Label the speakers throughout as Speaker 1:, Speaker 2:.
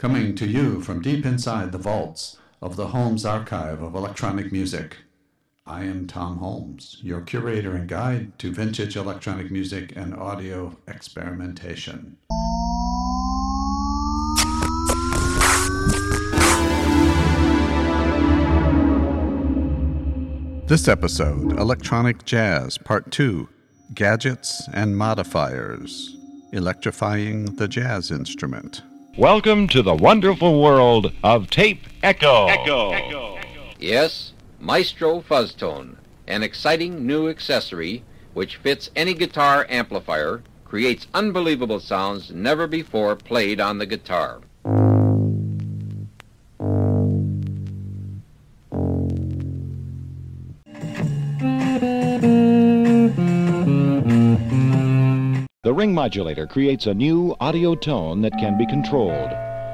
Speaker 1: coming to you from deep inside the vaults of the Holmes Archive of Electronic Music. I am Tom Holmes, your curator and guide to vintage electronic music and audio experimentation. This episode, Electronic Jazz Part 2, Gadgets and Modifiers, Electrifying the Jazz Instrument.
Speaker 2: Welcome to the wonderful world of Tape Echo.
Speaker 3: Yes, Maestro Fuzztone, an exciting new accessory which fits any guitar amplifier, creates unbelievable sounds never before played on the guitar.
Speaker 2: The ring modulator creates a new audio tone that can be controlled.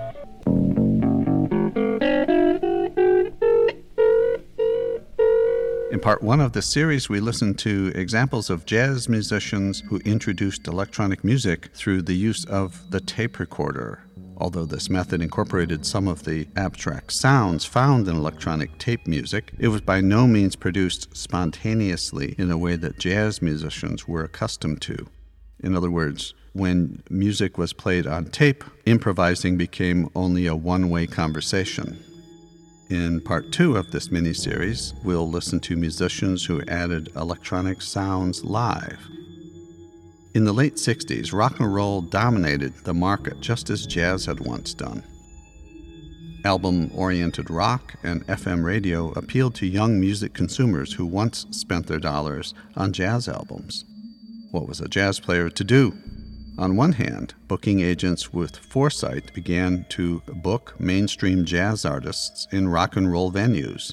Speaker 1: In part 1 of this series, we listened to examples of jazz musicians who introduced electronic music through the use of the tape recorder. Although this method incorporated some of the abstract sounds found in electronic tape music, it was by no means produced spontaneously in a way that jazz musicians were accustomed to. In other words, when music was played on tape, improvising became only a one-way conversation. In part 2 of this mini-series, we'll listen to musicians who added electronic sounds live. In the late 60s, rock and roll dominated the market just as jazz had once done. Album-oriented rock and FM radio appealed to young music consumers who once spent their dollars on jazz albums. What was a jazz player to do? On one hand, booking agents with foresight began to book mainstream jazz artists in rock and roll venues.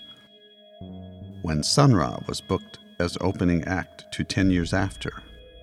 Speaker 1: When Sun Ra was booked as opening act to 10 Years After,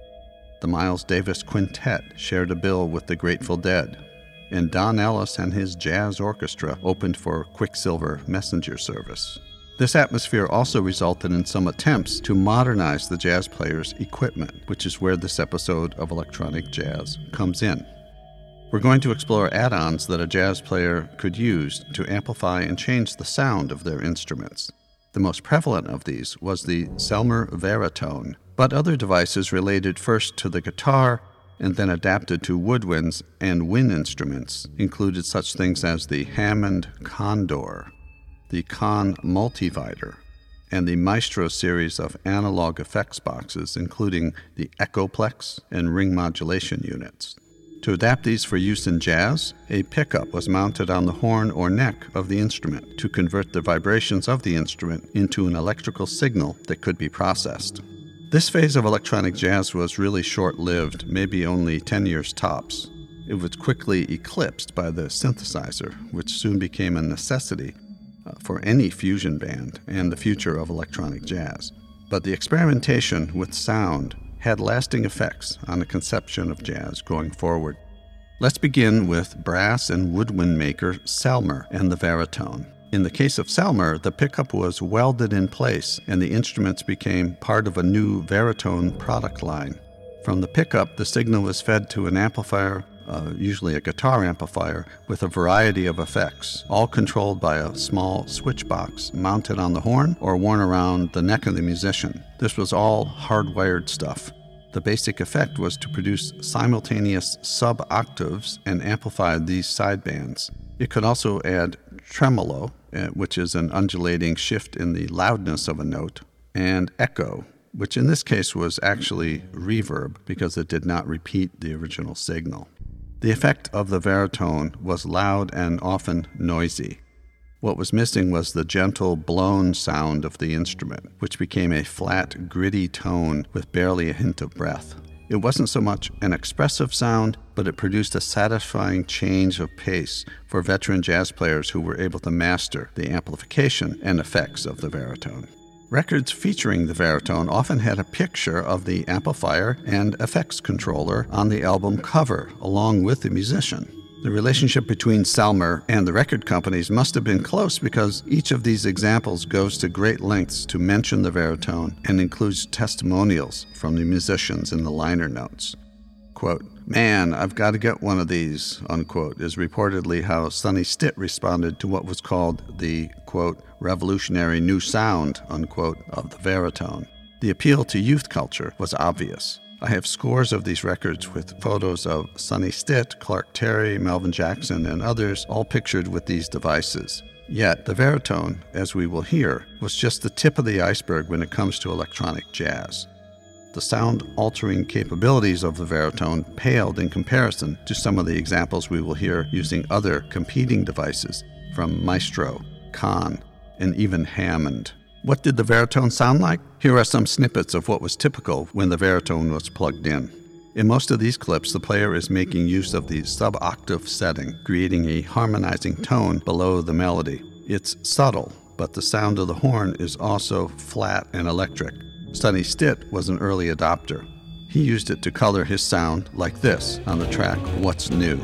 Speaker 1: the Miles Davis Quintet shared a bill with the Grateful Dead, and Don Ellis and his jazz orchestra opened for Quicksilver Messenger Service. This atmosphere also resulted in some attempts to modernize the jazz player's equipment, which is where this episode of Electronic Jazz comes in. We're going to explore add-ons that a jazz player could use to amplify and change the sound of their instruments. The most prevalent of these was the Selmer Veritone, but other devices related first to the guitar and then adapted to woodwinds and wind instruments included such things as the Hammond Condor, the Conn Multivider, and the Maestro series of analog effects boxes, including the Echoplex and ring modulation units. To adapt these for use in jazz, a pickup was mounted on the horn or neck of the instrument to convert the vibrations of the instrument into an electrical signal that could be processed. This phase of electronic jazz was really short-lived, maybe only 10 years tops. It was quickly eclipsed by the synthesizer, which soon became a necessity for any fusion band and the future of electronic jazz. But the experimentation with sound had lasting effects on the conception of jazz going forward. Let's begin with brass and woodwind maker Selmer and the Veritone. In the case of Selmer, the pickup was welded in place and the instruments became part of a new Veritone product line. From the pickup, the signal was fed to an amplifier, usually a guitar amplifier, with a variety of effects, all controlled by a small switch box mounted on the horn or worn around the neck of the musician. This was all hardwired stuff. The basic effect was to produce simultaneous sub-octaves and amplify these sidebands. It could also add tremolo, which is an undulating shift in the loudness of a note, and echo, which in this case was actually reverb because it did not repeat the original signal. The effect of the Veritone was loud and often noisy. What was missing was the gentle, blown sound of the instrument, which became a flat, gritty tone with barely a hint of breath. It wasn't so much an expressive sound, but it produced a satisfying change of pace for veteran jazz players who were able to master the amplification and effects of the Veritone. Records featuring the Veritone often had a picture of the amplifier and effects controller on the album cover, along with the musician. The relationship between Selmer and the record companies must have been close because each of these examples goes to great lengths to mention the Veritone and includes testimonials from the musicians in the liner notes. quote, "Man, I've got to get one of these," unquote, is reportedly how Sonny Stitt responded to what was called the, quote, "revolutionary new sound," unquote, of the Veritone. The appeal to youth culture was obvious. I have scores of these records with photos of Sonny Stitt, Clark Terry, Melvin Jackson, and others, all pictured with these devices. Yet, the Veritone, as we will hear, was just the tip of the iceberg when it comes to electronic jazz. The sound-altering capabilities of the Veritone paled in comparison to some of the examples we will hear using other competing devices from Maestro, Kahn, and even Hammond. What did the Veritone sound like? Here are some snippets of what was typical when the Veritone was plugged in. In most of these clips, the player is making use of the sub-octave setting, creating a harmonizing tone below the melody. It's subtle, but the sound of the horn is also flat and electric. Sonny Stitt was an early adopter. He used it to color his sound like this on the track What's New.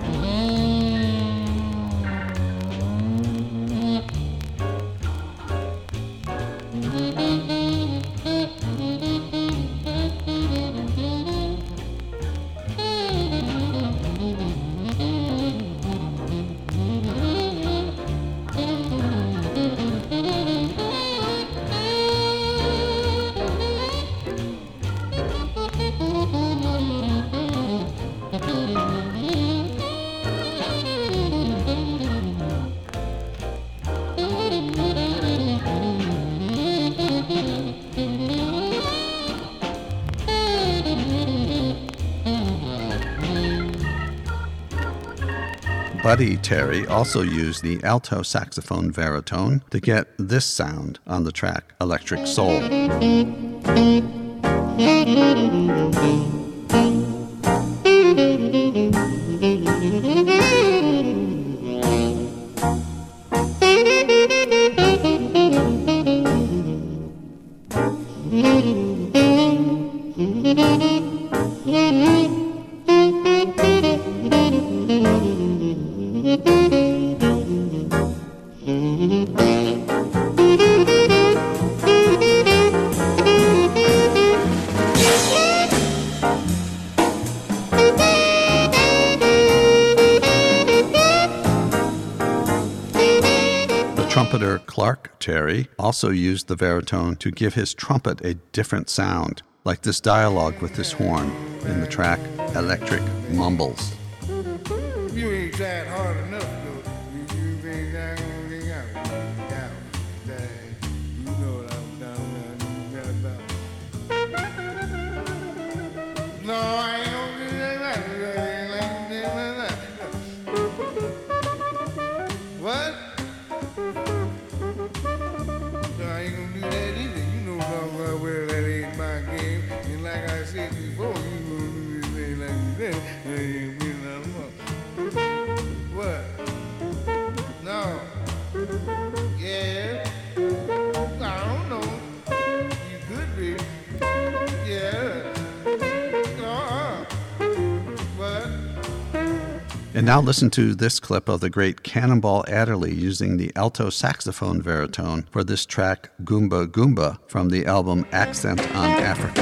Speaker 1: Buddy Terry also used the alto saxophone Veritone to get this sound on the track Electric Soul. Trumpeter Clark Terry also used the Veritone to give his trumpet a different sound, like this dialogue with this horn in the track Electric Mumbles.
Speaker 4: You ain't tried hard enough, though. You think I'm gonna get out? You know what I'm talking about. No, I ain't gonna do that. What? No, I ain't gonna do that either. You know about well, that ain't my game. And like I said before, you gonna do this thing like that. I ain't winning nothing more. What? No. Yeah. I don't know. You could be. Yeah. What?
Speaker 1: And now listen to this clip of the great Cannonball Adderley using the alto saxophone Veritone for this track Goomba Goomba from the album Accent on Africa.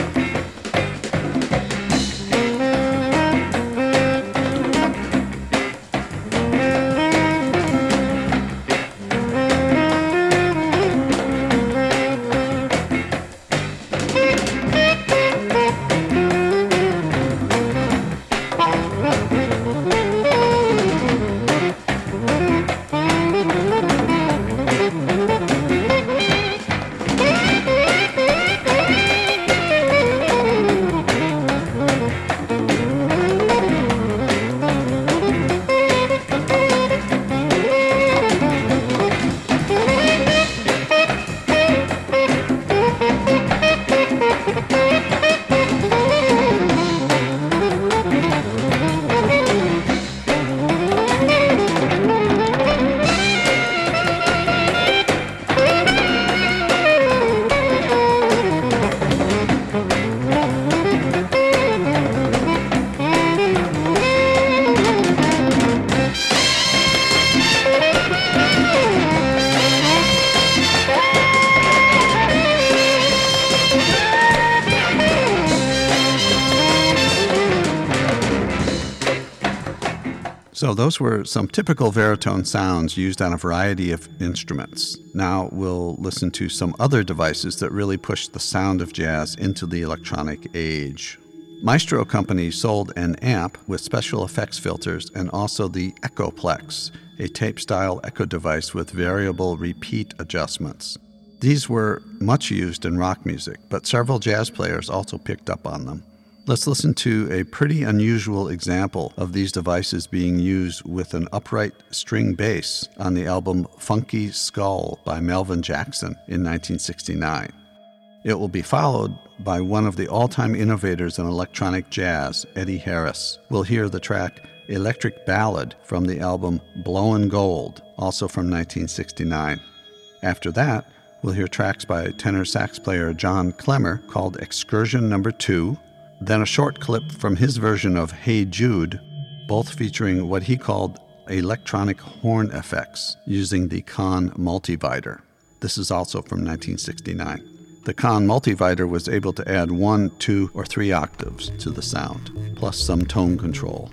Speaker 1: So those were some typical baritone sounds used on a variety of instruments. Now we'll listen to some other devices that really pushed the sound of jazz into the electronic age. Maestro Company sold an amp with special effects filters and also the Echoplex, a tape-style echo device with variable repeat adjustments. These were much used in rock music, but several jazz players also picked up on them. Let's listen to a pretty unusual example of these devices being used with an upright string bass on the album Funky Skull by Melvin Jackson in 1969. It will be followed by one of the all-time innovators in electronic jazz, Eddie Harris. We'll hear the track Electric Ballad from the album Blowin' Gold, also from 1969. After that, we'll hear tracks by tenor sax player John Clemmer called Excursion No. 2, then a short clip from his version of Hey Jude, both featuring what he called electronic horn effects using the Conn Multivider. This is also from 1969. The Conn Multivider was able to add 1, 2, or 3 octaves to the sound, plus some tone control.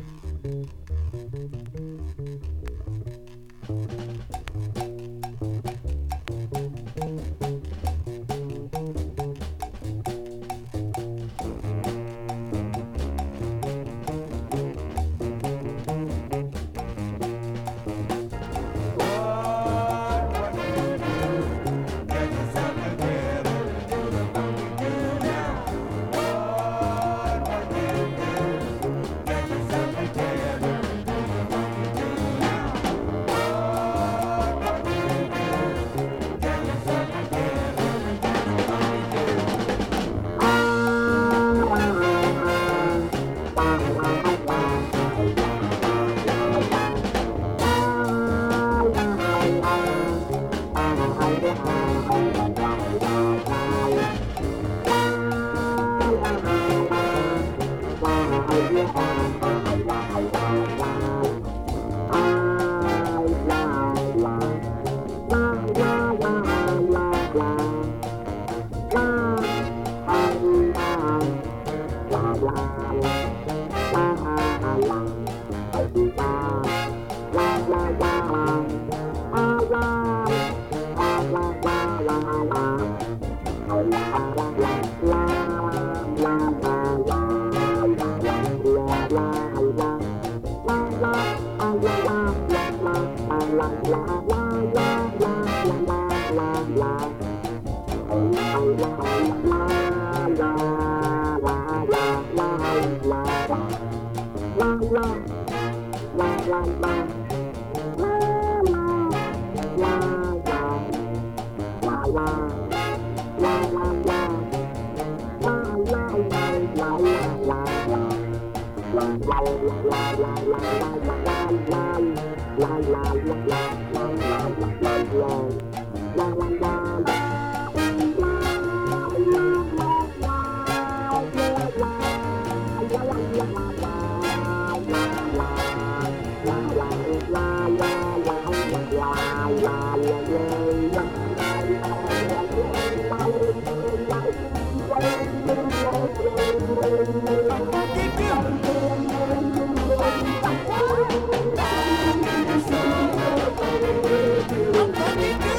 Speaker 5: I'm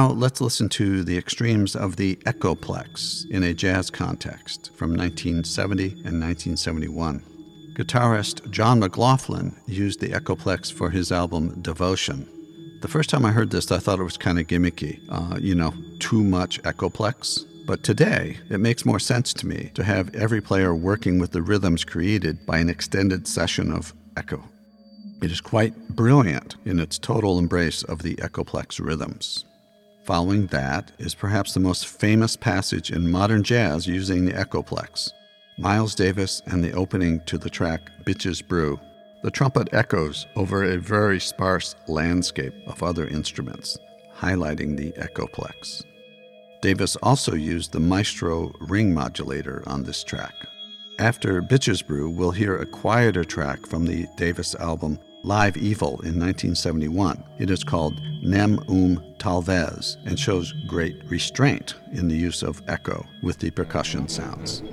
Speaker 1: Now let's listen to the extremes of the Echoplex in a jazz context from 1970 and 1971. Guitarist John McLaughlin used the Echoplex for his album Devotion. The first time I heard this, I thought it was kind of gimmicky, too much Echoplex. But today, it makes more sense to me to have every player working with the rhythms created by an extended session of echo. It is quite brilliant in its total embrace of the Echoplex rhythms. Following that is perhaps the most famous passage in modern jazz using the Echoplex, Miles Davis and the opening to the track Bitches Brew. The trumpet echoes over a very sparse landscape of other instruments, highlighting the Echoplex. Davis also used the Maestro ring modulator on this track. After Bitches Brew, we'll hear a quieter track from the Davis album Live Evil in 1971. It is called Nem Talvez and shows great restraint in the use of echo with the percussion sounds.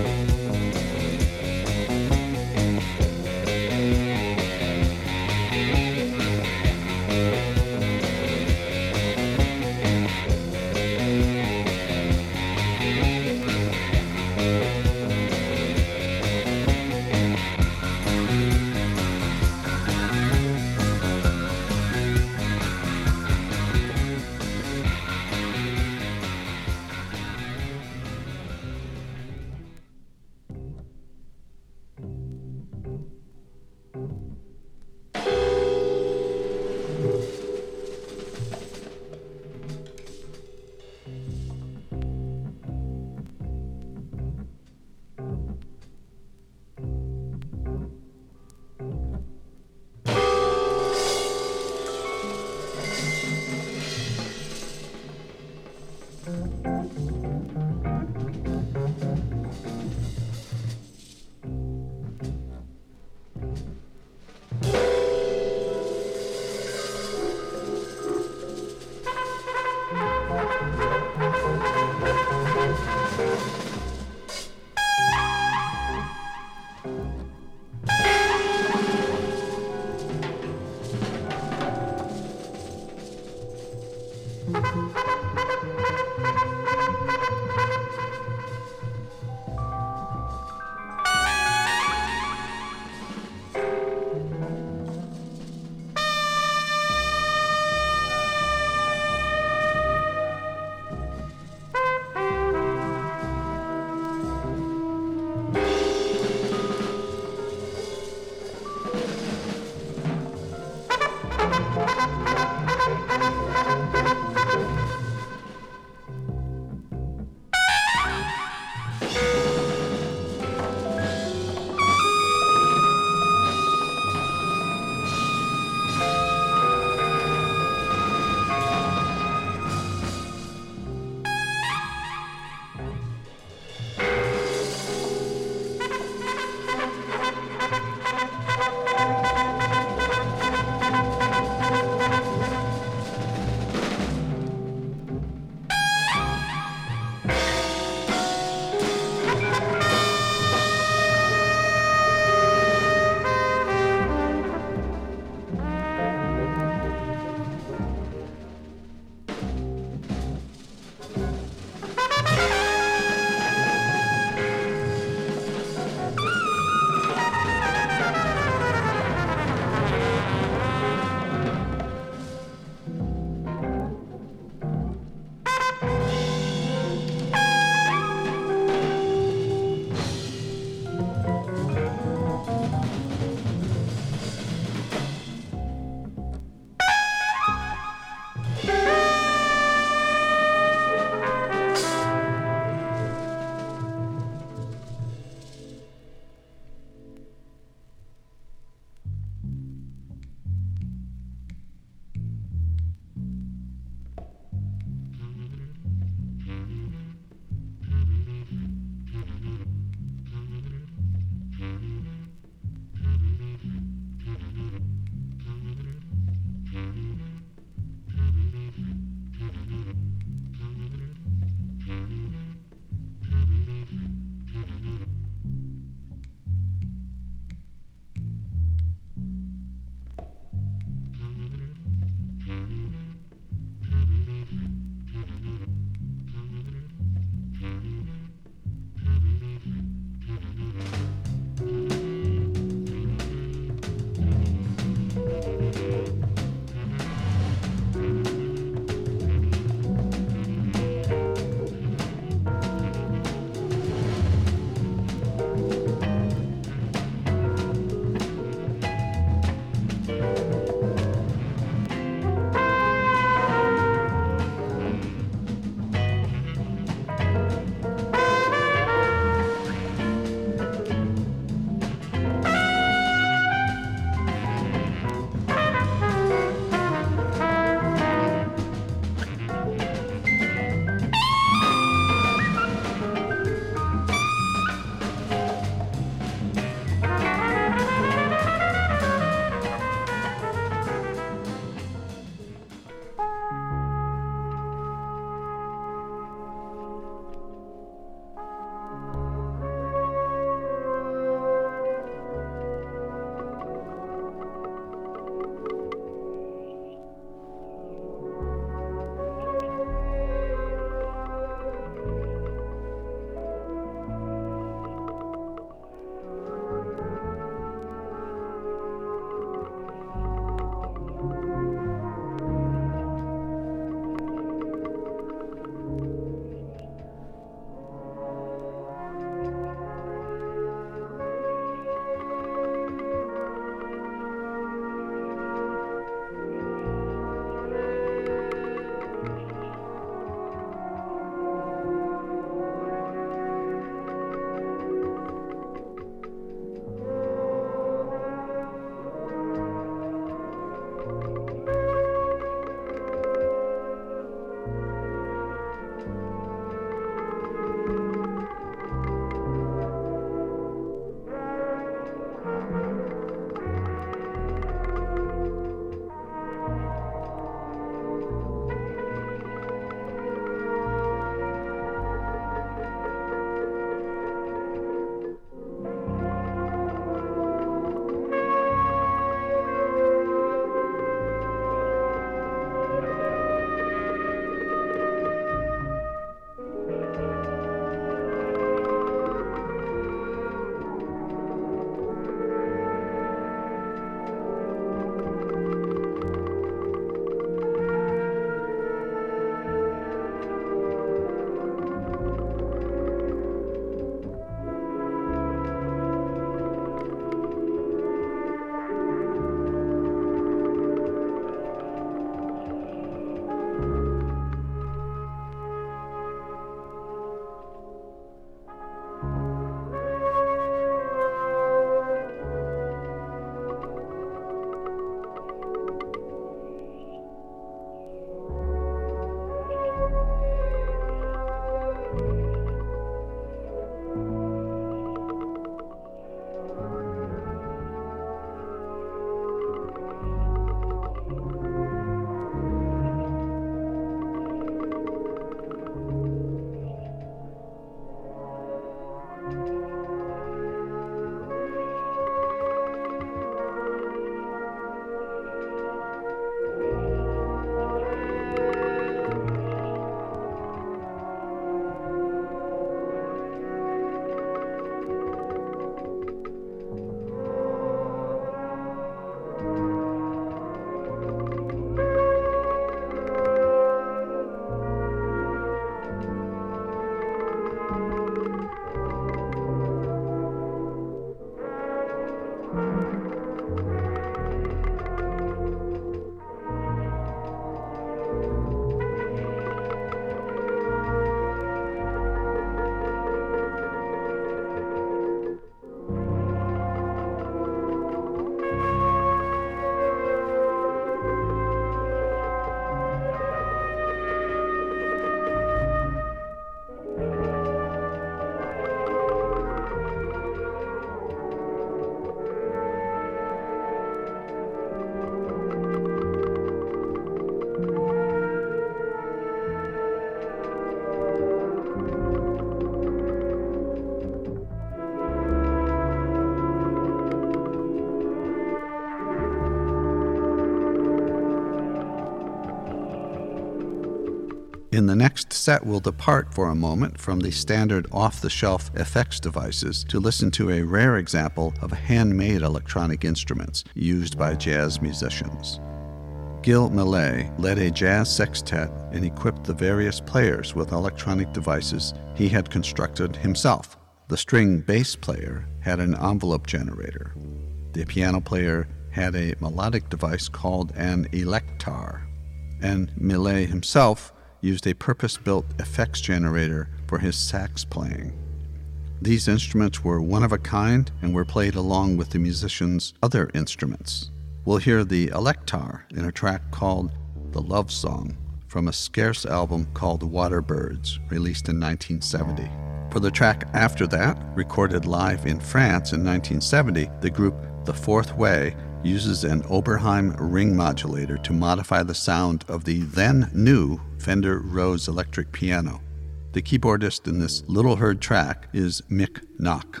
Speaker 1: In the next set, we'll depart for a moment from the standard off-the-shelf effects devices to listen to a rare example of handmade electronic instruments used by jazz musicians. Gil Millet led a jazz sextet and equipped the various players with electronic devices he had constructed himself. The string bass player had an envelope generator. The piano player had a melodic device called an electar, and Millet himself used a purpose-built effects generator for his sax playing. These instruments were one of a kind and were played along with the musicians' other instruments. We'll hear the electar in a track called The Love Song from a scarce album called Waterbirds, released in 1970. For the track after that, recorded live in France in 1970, the group The Fourth Way uses an Oberheim ring modulator to modify the sound of the then-new Fender Rhodes electric piano. The keyboardist in this little-heard track is Mick Nock.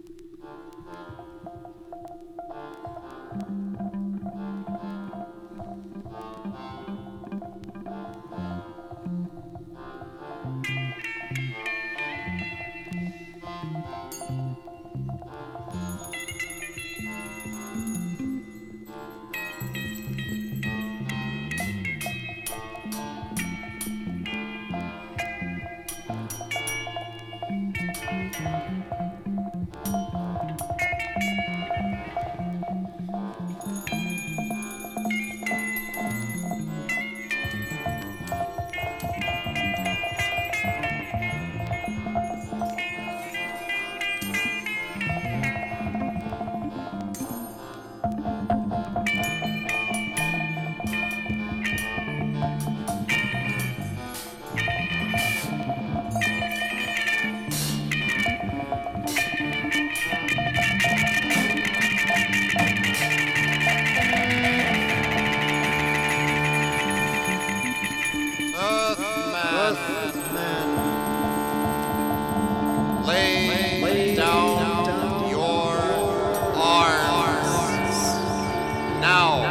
Speaker 5: Lay down your arms now.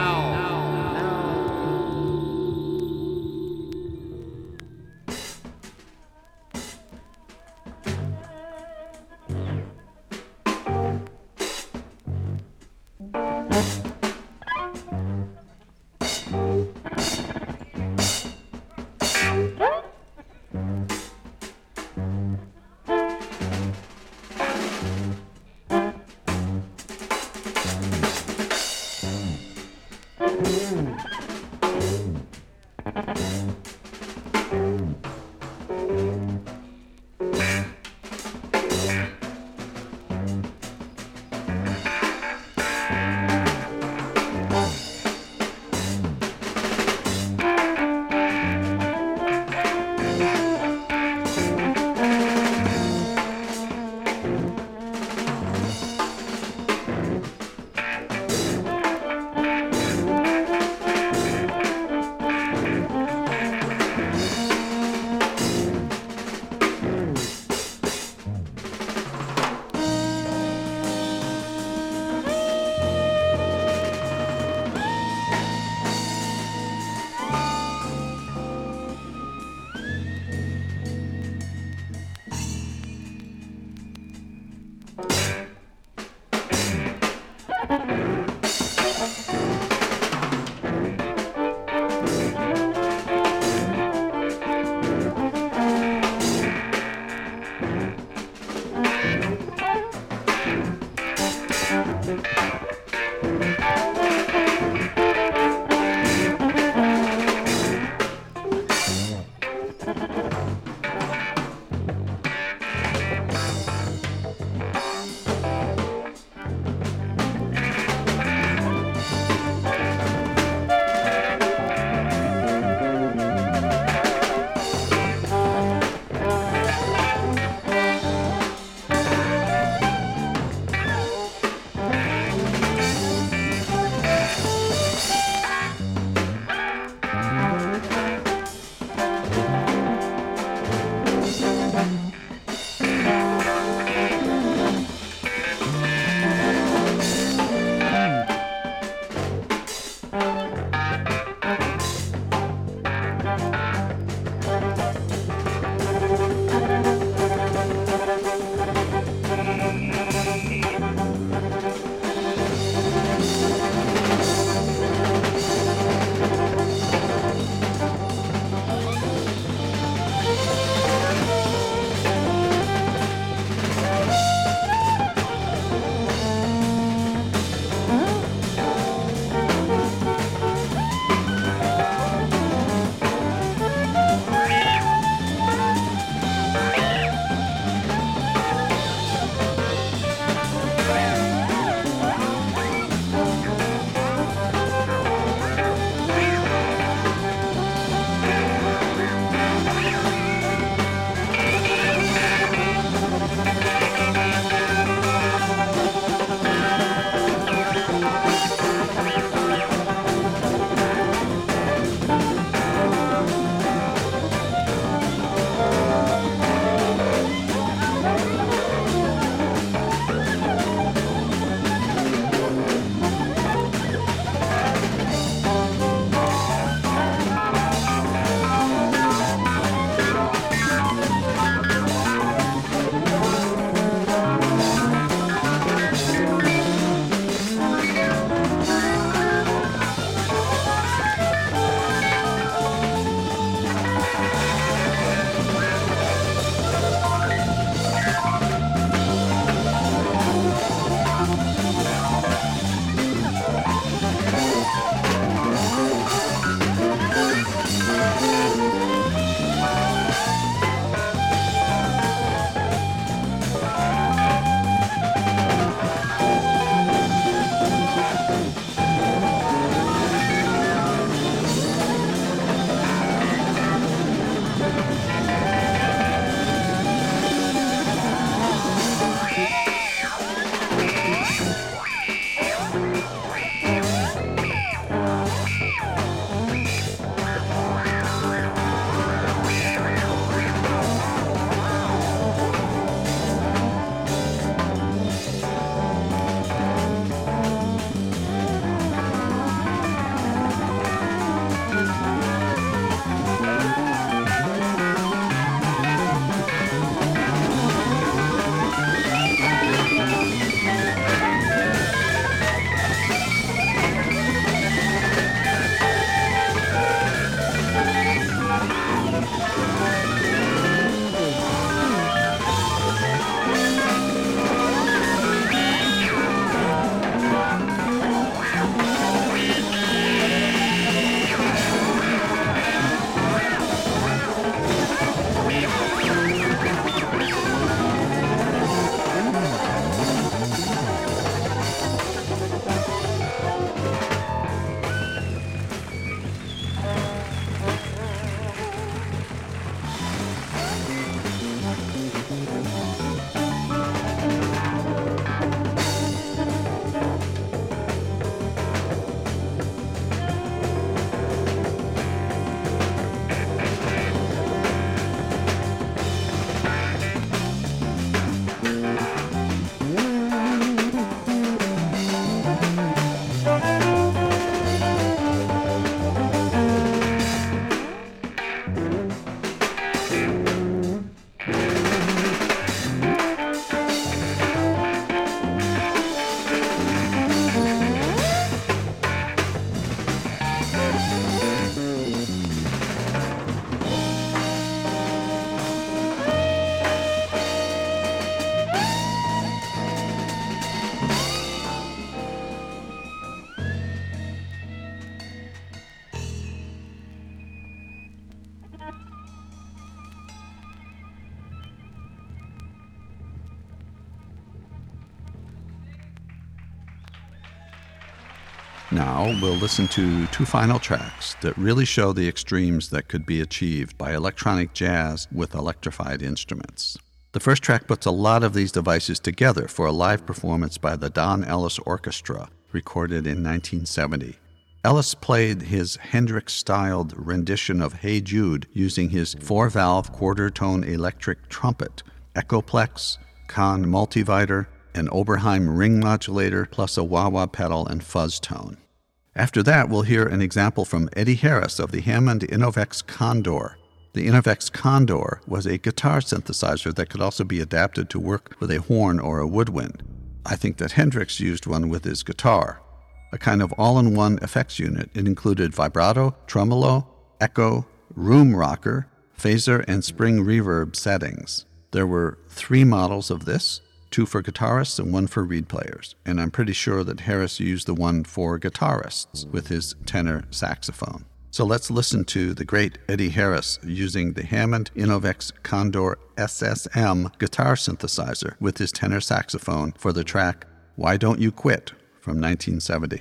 Speaker 1: Now we'll listen to two final tracks that really show the extremes that could be achieved by electronic jazz with electrified instruments. The first track puts a lot of these devices together for a live performance by the Don Ellis Orchestra, recorded in 1970. Ellis played his Hendrix-styled rendition of Hey Jude using his 4-valve quarter-tone electric trumpet, Echoplex, Kahn multiviter, an Oberheim ring modulator, plus a wah-wah pedal and fuzz tone. After that, we'll hear an example from Eddie Harris of the Hammond Innovex Condor. The Innovex Condor was a guitar synthesizer that could also be adapted to work with a horn or a woodwind. I think that Hendrix used one with his guitar. A kind of all-in-one effects unit. It included vibrato, tremolo, echo, room rocker, phaser, and spring reverb settings. There were 3 models of this, 2 for guitarists and 1 for reed players, and I'm pretty sure that Harris used the one for guitarists with his tenor saxophone. So let's listen to the great Eddie Harris using the Hammond Innovex Condor SSM guitar synthesizer with his tenor saxophone for the track Why Don't You Quit from 1970.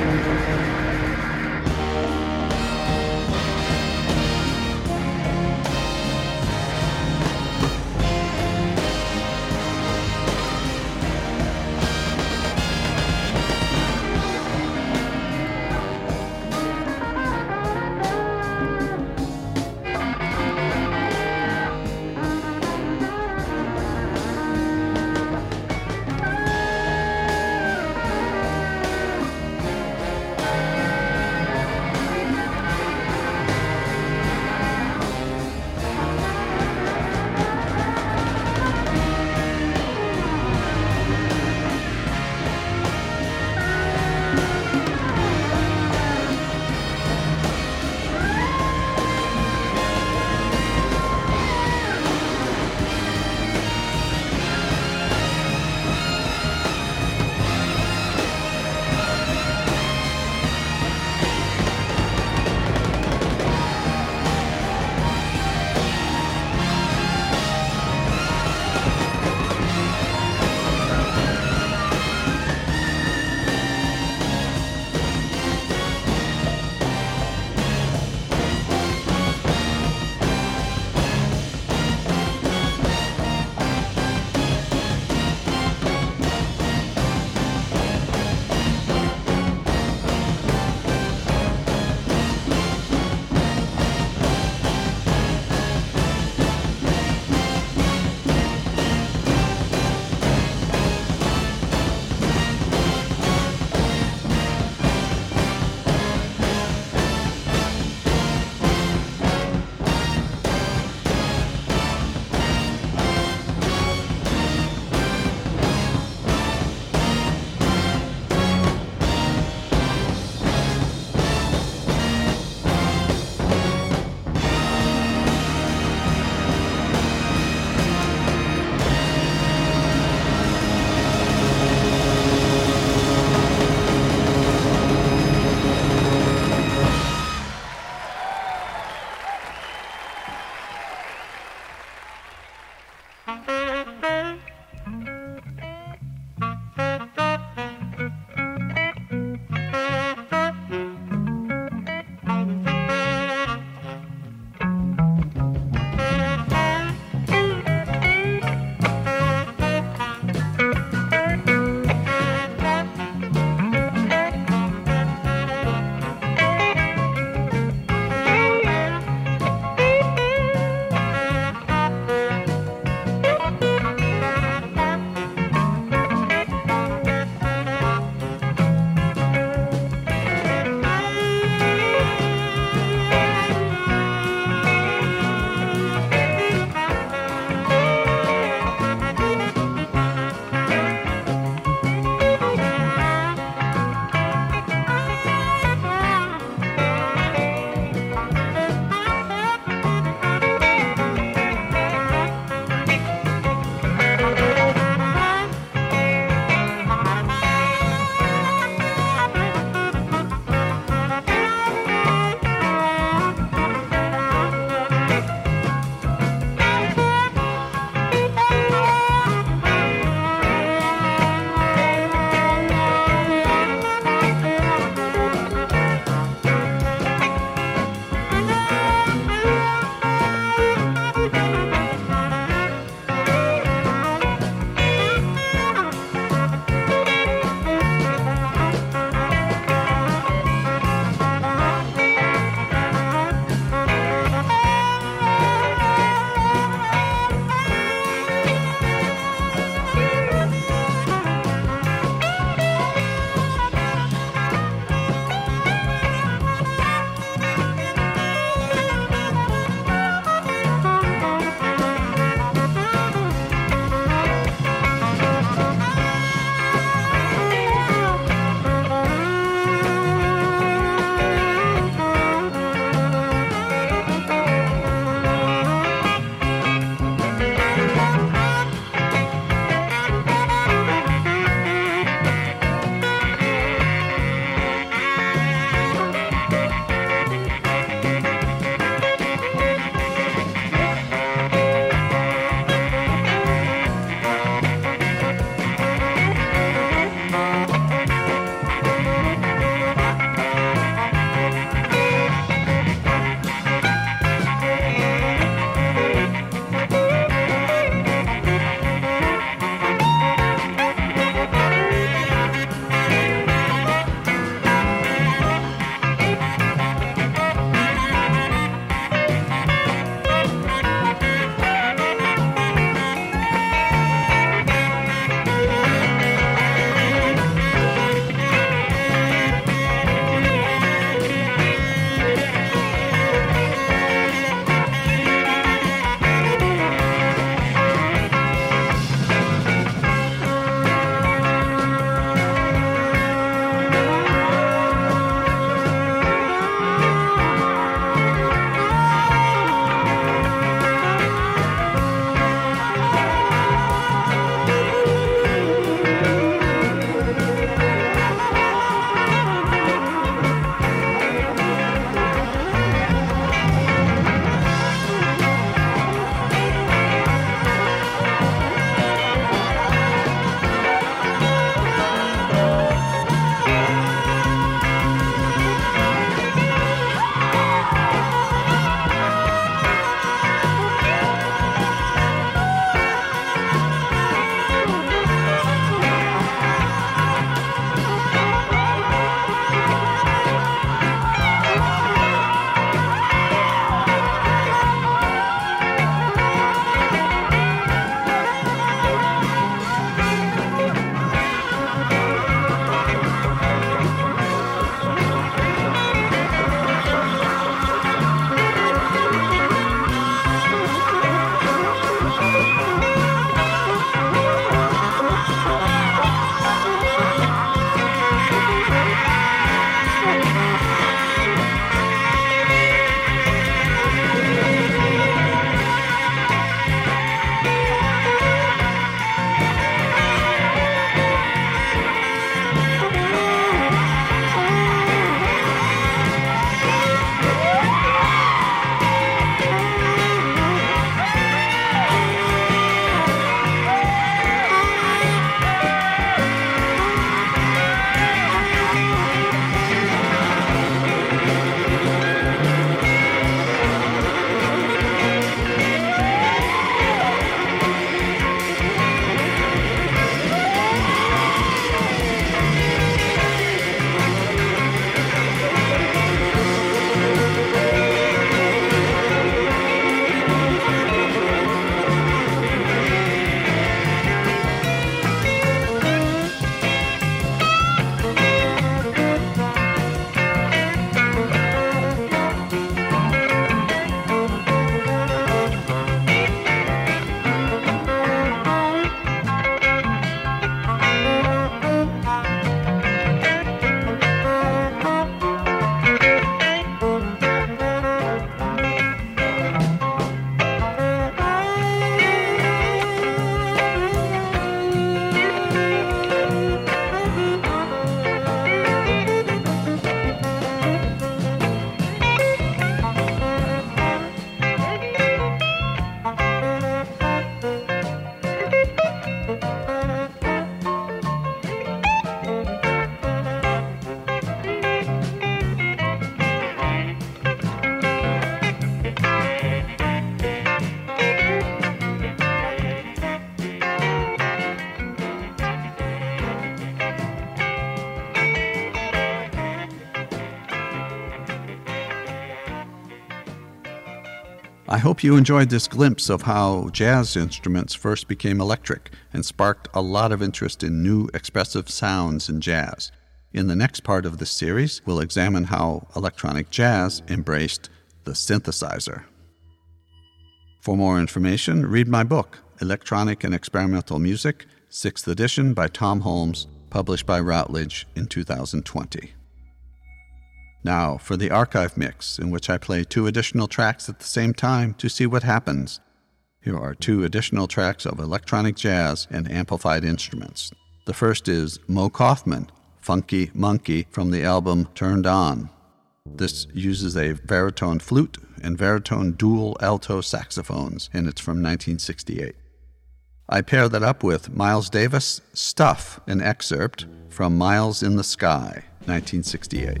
Speaker 1: I hope you enjoyed this glimpse of how jazz instruments first became electric and sparked a lot of interest in new expressive sounds in jazz. In the next part of this series, we'll examine how electronic jazz embraced the synthesizer. For more information, read my book, Electronic and Experimental Music, 6th edition by Tom Holmes, published by Routledge in 2020. Now for the archive mix, in which I play 2 additional tracks at the same time to see what happens. Here are 2 additional tracks of electronic jazz and amplified instruments. The first is Mo Kaufman, Funky Monkey, from the album Turned On. This uses a baritone flute and baritone dual alto saxophones, and it's from 1968. I pair that up with Miles Davis' Stuff, an excerpt from Miles in the Sky, 1968.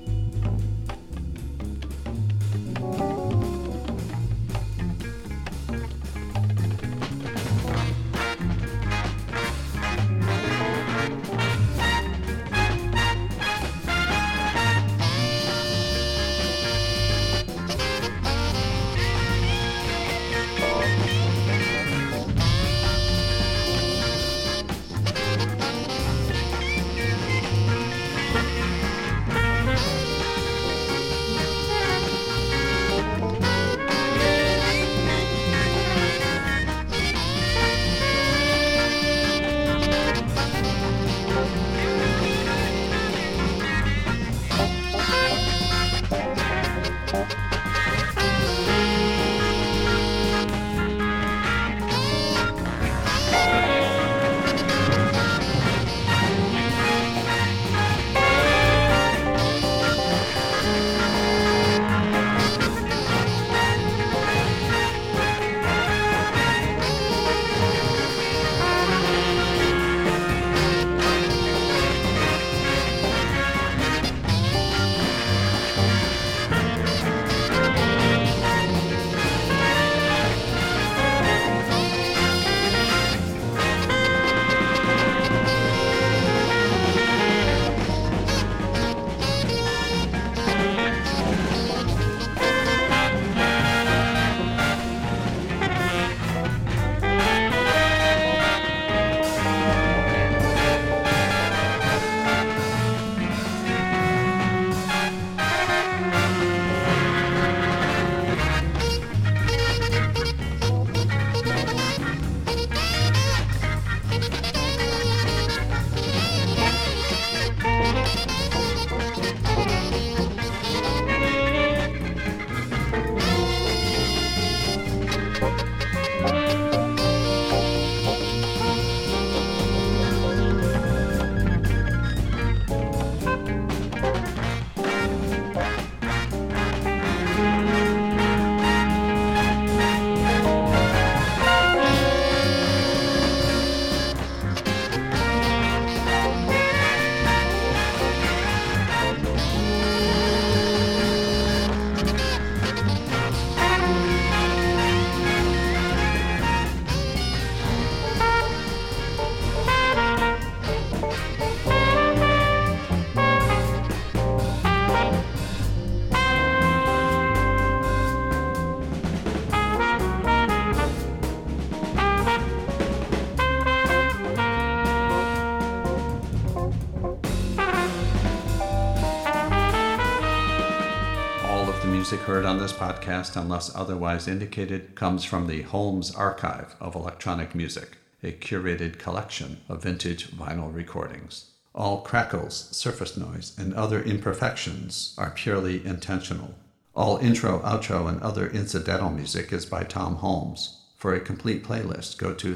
Speaker 1: Music heard on this podcast, unless otherwise indicated, comes from the Holmes Archive of Electronic Music, a curated collection of vintage vinyl recordings. All crackles, surface noise, and other imperfections are purely intentional. All intro, outro, and other incidental music is by Tom Holmes. For a complete playlist, go to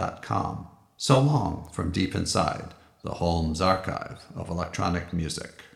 Speaker 1: theholmesarchive.podbean.com. So long from deep inside the Holmes Archive of Electronic Music.